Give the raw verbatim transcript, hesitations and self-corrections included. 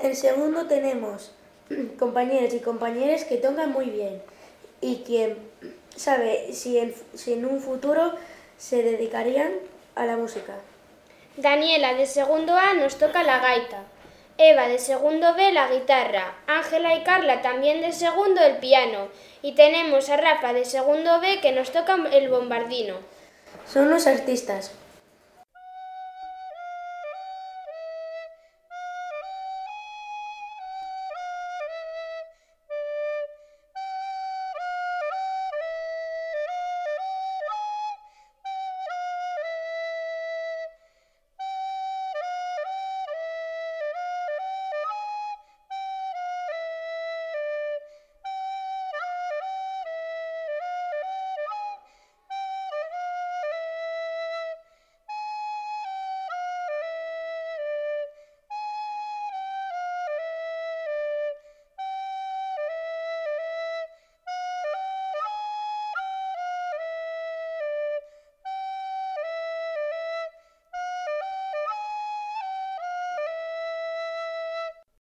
En segundo tenemos compañeros y compañeras que tocan muy bien y quien sabe si en, si en un futuro se dedicarían a la música. Daniela, de segundo A, nos toca la gaita. Eva, de segundo B, la guitarra. Ángela y Carla, también de segundo, el piano. Y tenemos a Rafa, de segundo B, que nos toca el bombardino. Son los artistas.